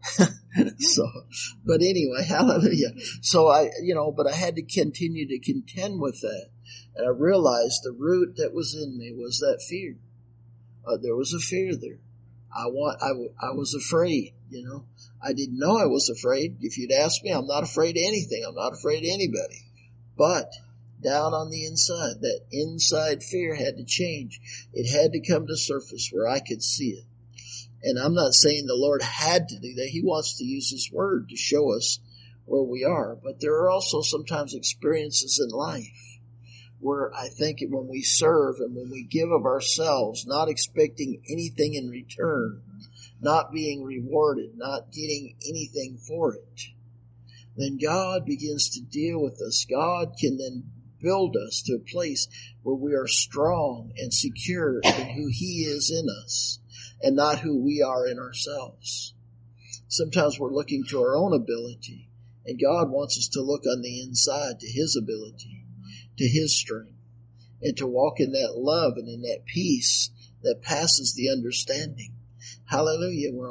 But anyway, hallelujah. So but I had to continue to contend with that. And I realized the root that was in me was that fear. There was a fear there. I was afraid, I didn't know I was afraid. If you'd asked me, I'm not afraid of anything. I'm not afraid of anybody. But down on the inside, that inside fear had to change. It had to come to surface where I could see it. And I'm not saying the Lord had to do that. He wants to use His Word to show us where we are. But there are also sometimes experiences in life where I think when we serve and when we give of ourselves, not expecting anything in return, not being rewarded, not getting anything for it, then God begins to deal with us. God can then build us to a place where we are strong and secure in who He is in us and not who we are in ourselves. Sometimes we're looking to our own ability, and God wants us to look on the inside to His ability, to His strength, and to walk in that love and in that peace that passes the understanding. Hallelujah. Where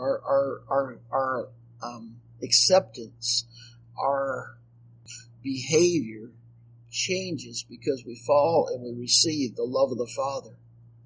our acceptance, our behavior changes because we fall and we receive the love of the Father.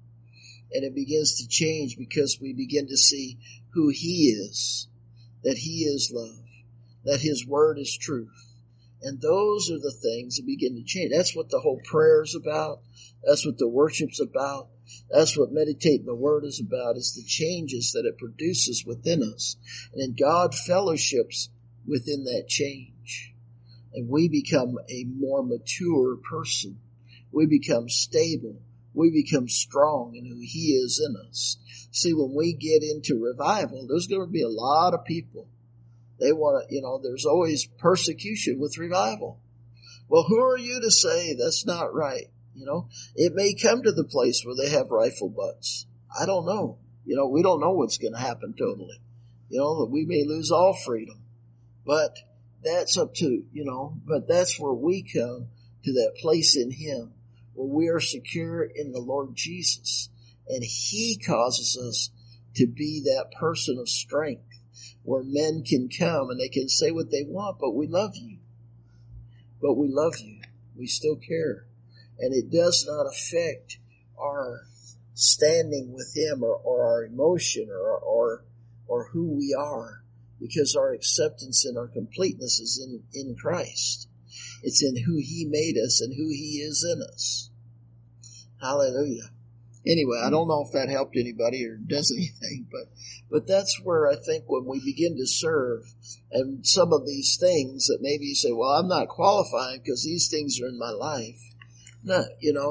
And it begins to change because we begin to see who He is, that He is love, that His Word is truth. And those are the things that begin to change. That's what the whole prayer is about. That's what the worship's about. That's what meditating the Word is about, is the changes that it produces within us. And then God fellowships within that change. And we become a more mature person. We become stable. We become strong in who He is in us. See, when we get into revival, there's going to be a lot of people. They want to, there's always persecution with revival. Well, who are you to say that's not right? It may come to the place where they have rifle butts. I don't know. We don't know what's going to happen totally. That we may lose all freedom. But that's up to, but that's where we come to that place in Him where we are secure in the Lord Jesus. And He causes us to be that person of strength where men can come and they can say what they want, but we love you. But we love you. We still care. And it does not affect our standing with Him or our emotion or who we are, because our acceptance and our completeness is in Christ. It's in who He made us and who He is in us. Hallelujah. Anyway, I don't know if that helped anybody or does anything, but that's where I think when we begin to serve and some of these things that maybe you say, well, I'm not qualifying because these things are in my life. No,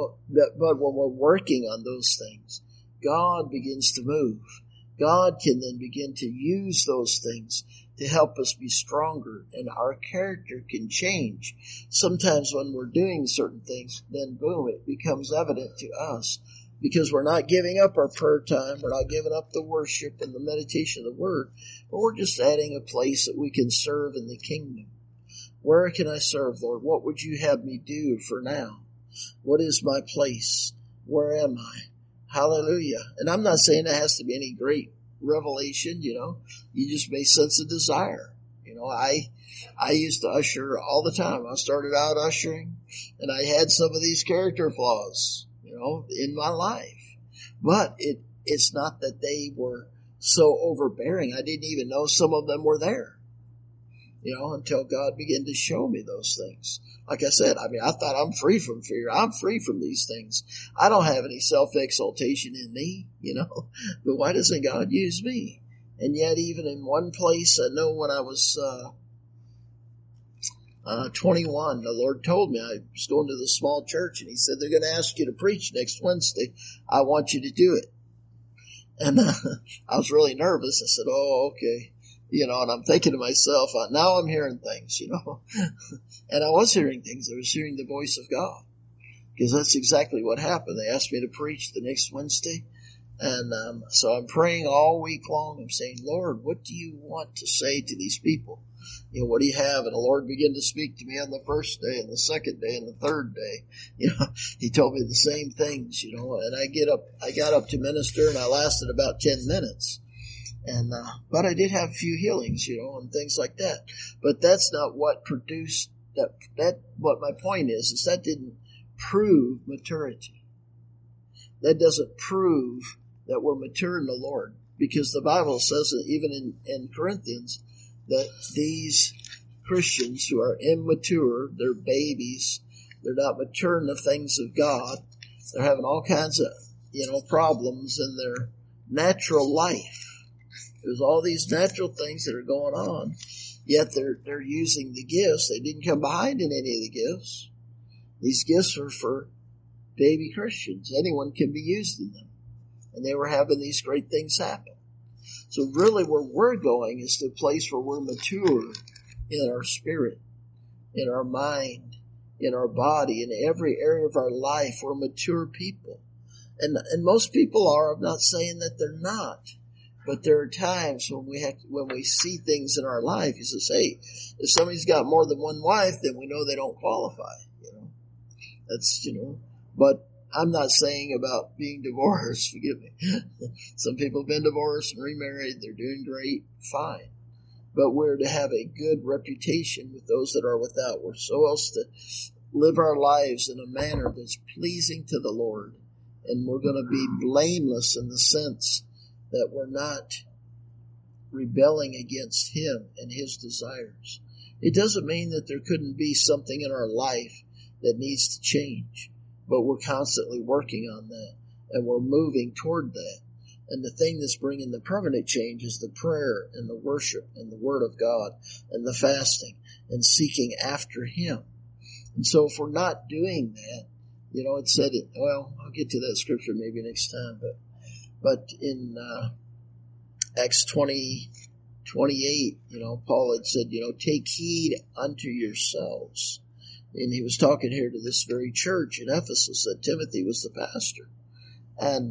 but when we're working on those things, God begins to move. God can then begin to use those things to help us be stronger, and our character can change. Sometimes when we're doing certain things, then boom, it becomes evident to us because we're not giving up our prayer time. We're not giving up the worship and the meditation of the Word, but we're just adding a place that we can serve in the kingdom. Where can I serve, Lord? What would you have me do for now? What is my place? Where am I? Hallelujah. And I'm not saying it has to be any great revelation, you just may sense a desire, I used to usher all the time. I started out ushering, and I had some of these character flaws, in my life. But it's not that they were so overbearing. I didn't even know some of them were there, until God began to show me those things. Like I said, I thought I'm free from fear. I'm free from these things. I don't have any self-exaltation in me, but why doesn't God use me? And yet even in one place, I know when I was 21, the Lord told me, I was going to the small church, and he said, they're going to ask you to preach next Wednesday. I want you to do it. And I was really nervous. I said, oh, okay. And I'm thinking to myself, now I'm hearing things, and I was hearing things. I was hearing the voice of God, because that's exactly what happened. They asked me to preach the next Wednesday. And so I'm praying all week long. I'm saying, Lord, what do you want to say to these people? What do you have? And the Lord began to speak to me on the first day and the second day and the third day. He told me the same things, and I got up to minister, and I lasted about 10 minutes. And, but I did have a few healings, and things like that. But that's not what produced what my point is that didn't prove maturity. That doesn't prove that we're mature in the Lord, because the Bible says that even in Corinthians, that these Christians who are immature, they're babies, they're not mature in the things of God, they're having all kinds of, problems in their natural life. There's all these natural things that are going on, yet they're using the gifts. They didn't come behind in any of the gifts. These gifts are for baby Christians. Anyone can be used in them. And they were having these great things happen. So really where we're going is to a place where we're mature in our spirit, in our mind, in our body, in every area of our life. We're mature people. And most people are. I'm not saying that they're not. But there are times when we see things in our life, he says, hey, if somebody's got more than one wife, then we know they don't qualify, That's, but I'm not saying about being divorced, forgive me. Some people have been divorced and remarried, they're doing great, fine. But we're to have a good reputation with those that are without. We're supposed to live our lives in a manner that's pleasing to the Lord. And we're going to be blameless in the sense that we're not rebelling against Him and His desires. It doesn't mean that there couldn't be something in our life that needs to change, but we're constantly working on that, and we're moving toward that. And the thing that's bringing the permanent change is the prayer and the worship and the Word of God and the fasting and seeking after Him. And so if we're not doing that, it said it, well, I'll get to that scripture maybe next time, but in Acts 20:28, Paul had said, take heed unto yourselves. And he was talking here to this very church in Ephesus that Timothy was the pastor. And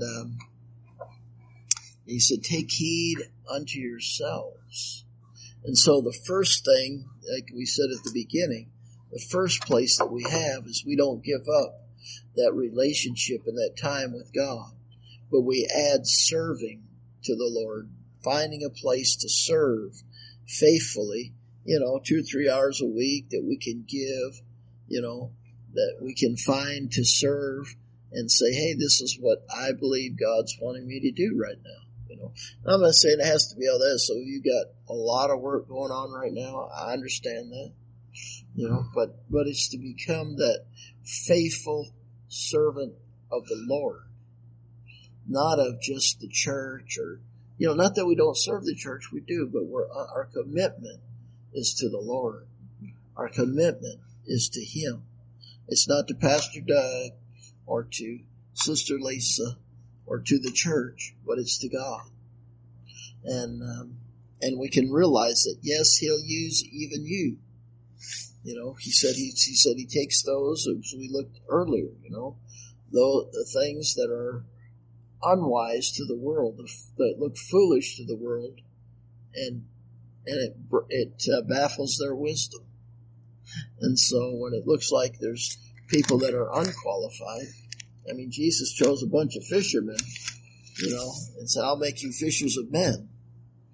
he said, take heed unto yourselves. And so the first thing, like we said at the beginning, the first place that we have is we don't give up that relationship and that time with God. But we add serving to the Lord, finding a place to serve faithfully, 2 or 3 hours a week that we can give, that we can find to serve and say, hey, this is what I believe God's wanting me to do right now. I'm not saying it has to be all that. So you got a lot of work going on right now. I understand that, but it's to become that faithful servant of the Lord. Not of just the church or, not that we don't serve the church, we do, but our commitment is to the Lord. Our commitment is to Him. It's not to Pastor Doug or to Sister Lisa or to the church, but it's to God. And we can realize that, yes, He'll use even you. He said he takes those, as we looked earlier, the things that are unwise to the world, that look foolish to the world, and it baffles their wisdom. And so when it looks like there's people that are unqualified, Jesus chose a bunch of fishermen, and said, I'll make you fishers of men.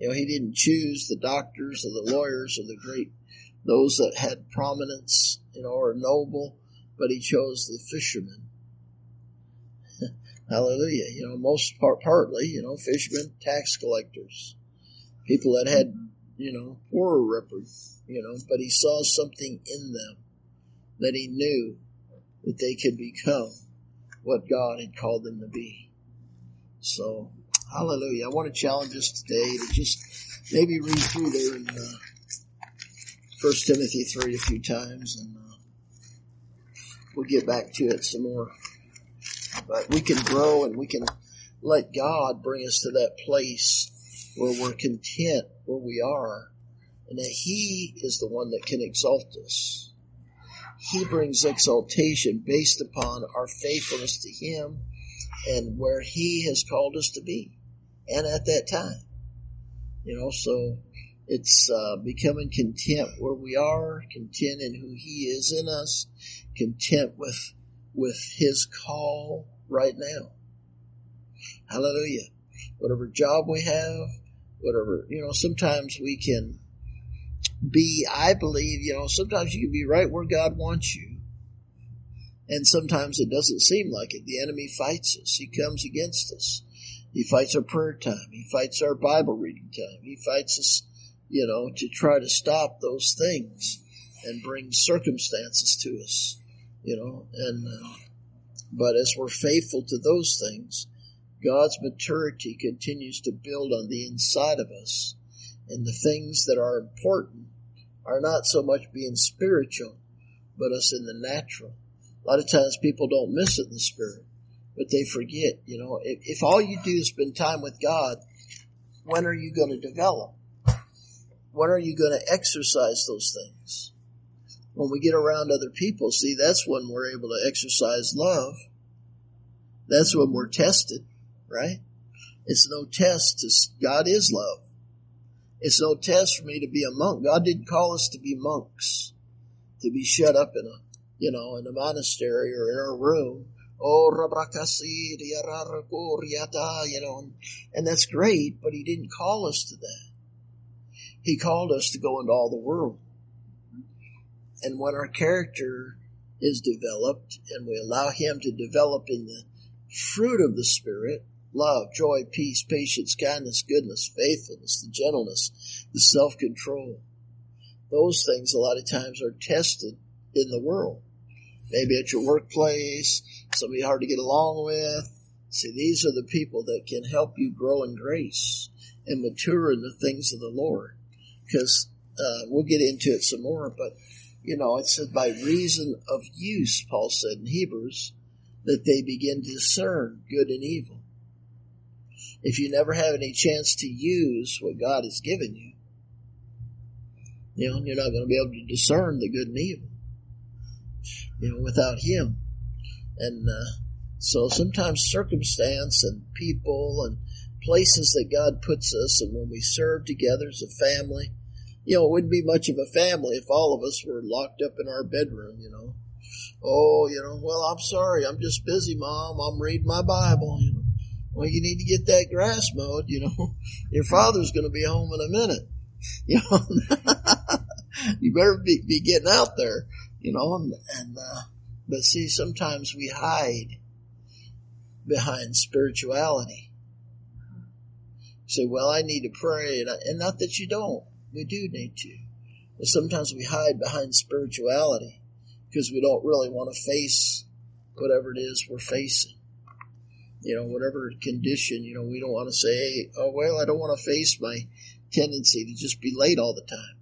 He didn't choose the doctors or the lawyers or those that had prominence, or noble, but he chose the fishermen. Hallelujah. Partly, fishermen, tax collectors, people that had, poorer records, but he saw something in them that he knew that they could become what God had called them to be. So, hallelujah. I want to challenge us today to just maybe read through there in 1 Timothy 3 a few times, and we'll get back to it some more. But we can grow and we can let God bring us to that place where we're content where we are, and that He is the one that can exalt us. He brings exaltation based upon our faithfulness to Him and where He has called us to be, and at that time. So it's becoming content where we are, content in who He is in us, content with His call right now. Hallelujah. Whatever job we have, whatever, sometimes we can be, I believe, sometimes you can be right where God wants you. And sometimes it doesn't seem like it. The enemy fights us. He comes against us. He fights our prayer time. He fights our Bible reading time. He fights us, to try to stop those things and bring circumstances to us, but as we're faithful to those things, God's maturity continues to build on the inside of us. And the things that are important are not so much being spiritual, but us in the natural. A lot of times people don't miss it in the spirit, but they forget, if all you do is spend time with God, when are you going to develop? When are you going to exercise those things? When we get around other people, see, that's when we're able to exercise love. That's when we're tested, right? It's no test. God is love. It's no test for me to be a monk. God didn't call us to be monks, to be shut up in a monastery or in a room. And that's great, but He didn't call us to that. He called us to go into all the world. And when our character is developed and we allow Him to develop in the fruit of the Spirit, love, joy, peace, patience, kindness, goodness, faithfulness, the gentleness, the self-control, those things a lot of times are tested in the world. Maybe at your workplace, somebody hard to get along with. See, these are the people that can help you grow in grace and mature in the things of the Lord. Because we'll get into it some more, but it said by reason of use, Paul said in Hebrews, that they begin to discern good and evil. If you never have any chance to use what God has given you, you're not going to be able to discern the good and evil, without Him. And so sometimes circumstance and people and places that God puts us, and when we serve together as a family, it wouldn't be much of a family if all of us were locked up in our bedroom, well, I'm sorry, I'm just busy, Mom. I'm reading my Bible, Well, you need to get that grass mowed, Your father's going to be home in a minute, You better be getting out there, but see, sometimes we hide behind spirituality. Say, well, I need to pray, and not that you don't. We do need to. But sometimes we hide behind spirituality because we don't really want to face whatever it is we're facing. Whatever condition, we don't want to say, oh, well, I don't want to face my tendency to just be late all the time.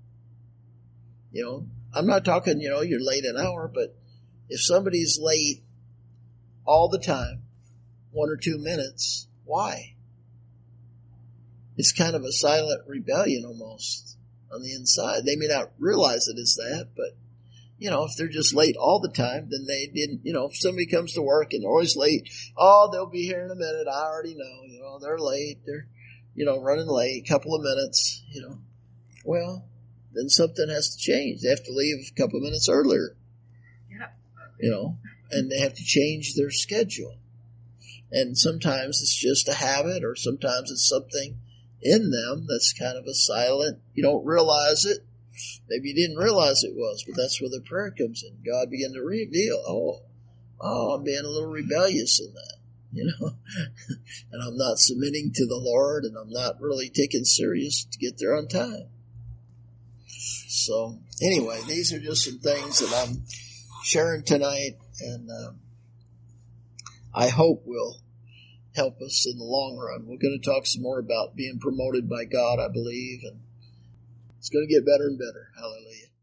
I'm not talking, you're late an hour, but if somebody's late all the time, 1 or 2 minutes, why? It's kind of a silent rebellion almost on the inside. They may not realize it is that, but, if they're just late all the time, then they didn't, if somebody comes to work and they're always late, oh, they'll be here in a minute. I already know, they're late. They're, running late, a couple of minutes, Well, then something has to change. They have to leave a couple of minutes earlier, and they have to change their schedule. And sometimes it's just a habit, or sometimes it's something in them that's kind of a silent, you don't realize it. Maybe you didn't realize it was, but that's where the prayer comes in. God began to reveal, I'm being a little rebellious in that, and I'm not submitting to the Lord, and I'm not really taking serious to get there on time. So anyway, these are just some things that I'm sharing tonight, and I hope will help us in the long run. We're going to talk some more about being promoted by God, I believe, and it's going to get better and better. Hallelujah.